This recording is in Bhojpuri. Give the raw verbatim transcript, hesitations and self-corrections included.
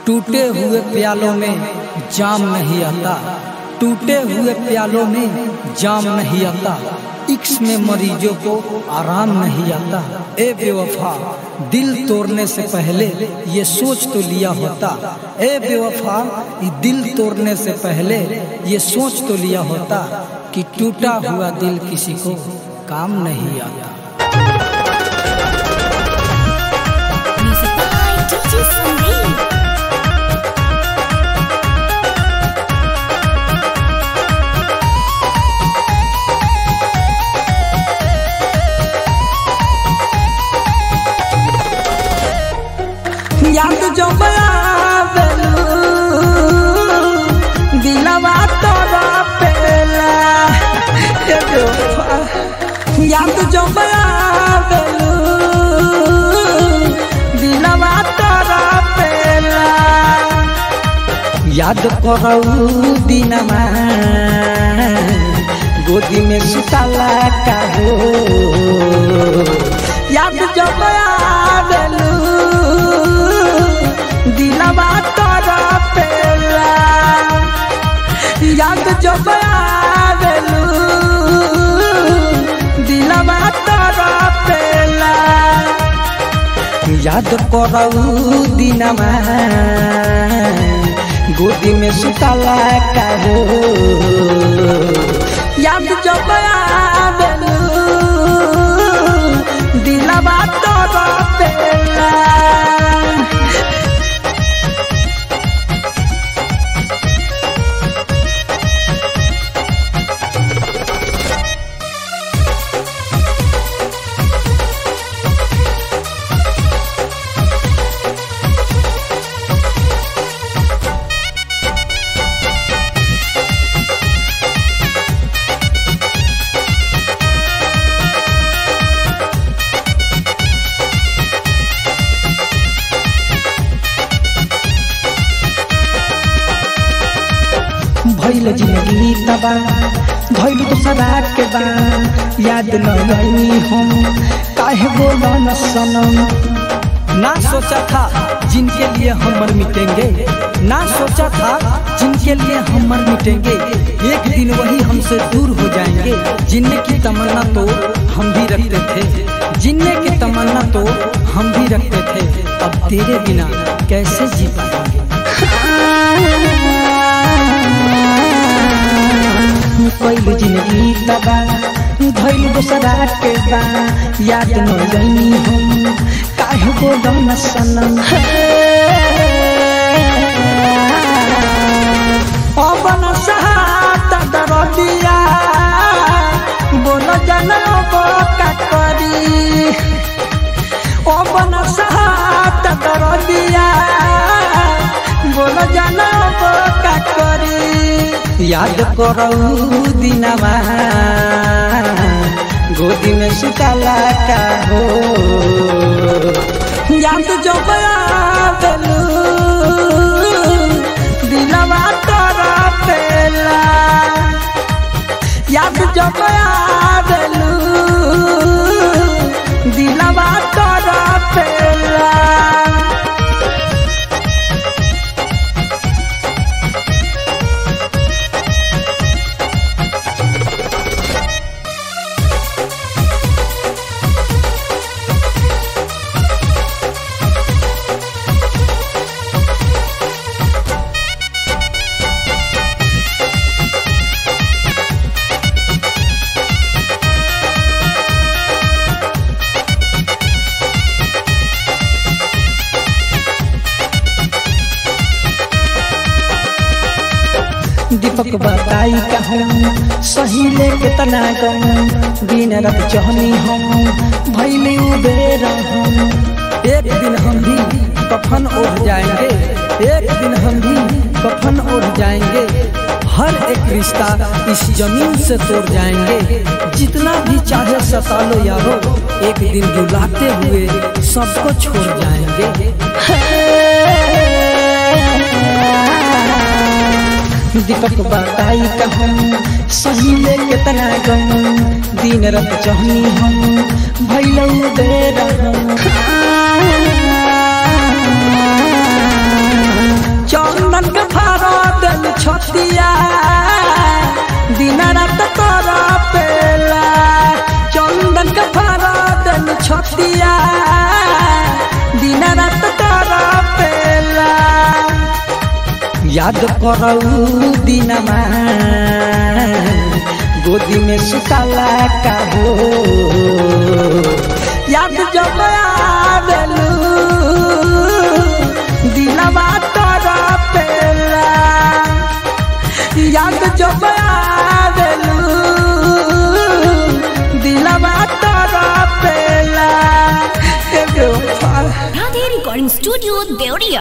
टूटे हुए प्यालों में जाम नहीं आता, टूटे हुए प्यालों में जाम नहीं आता, इश्क में मरीजों को आराम नहीं आता। ए बेवफा दिल तोड़ने से पहले ये सोच तो लिया होता, ए बेवफा दिल तोड़ने से पहले ये सोच तो लिया होता कि टूटा हुआ दिल किसी को काम नहीं आता। याद जो आवेलू दिलवा तोरा पेला, याद जो आवेलू दिलवा तोरा पेला, याद करऊ दिनमा गोदी में सुतला का हो, याद जो आवेलू दिलवा तोरा पेला, याद जब आवेलू दिलवा तोरा पेला, याद करऊ दिनमा गोदी में सुतला का हो, याद जब आवेलू दिलवा तोरा पेला। भइल जिंदगी तबा भइल तो सदा के बा, याद न रही हम काहे बोलो न सनम। ना सोचा था जिनके लिए हम मर मिटेंगे, ना सोचा था जिनके लिए हम मर मिटेंगे, एक दिन वही हमसे दूर हो जाएंगे। जीने की तमन्ना तो हम भी रखते थे, जीने की तमन्ना तो हम भी रखते थे, अब तेरे बिना कैसे जी पाएंगे। पहले जिंदगी तबा भइल दोसरा के बा, याद न रही हम काहे बोलो न सनम। अब न सहाता दरदिया बोलो जनब का करी, अब न सहाता दरदिया बोलो जनब का करी, याद करऊ दिनमा गोदी में सुतला का हो, याद जो आवेलू दिलवा तोरा पेला, याद जो आवेलू दिलवा तोरा पेला। दीपक बताई कहूँ सही ले कितना गम, दिन रात चहनी हम भइले उबेर हम। एक दिन हम भी कफन ओढ़ जाएंगे, एक दिन हम भी कफन ओढ़ जाएंगे, हर एक रिश्ता इस जमीन से तोड़ जाएंगे। जितना भी चाहे सता लो यारो, एक दिन रुलाते हुए सबको छोड़ जाएंगे। दीपक बताई कहूँ सही ले कितना गम, दिन रात चहनी हम भइले उबेर हम। छतिया दिन रात तोरा पेला चंदन के भरा देलू छतिया दिन रात तोरा पेला याद करऊ दिनमा गोदी में सुतला का हो याद जब आवेलू दिलवा तोरा पेला याद जब आवेलू दिलवा तोरा पेला। Radhe Recording Studio, Deoria।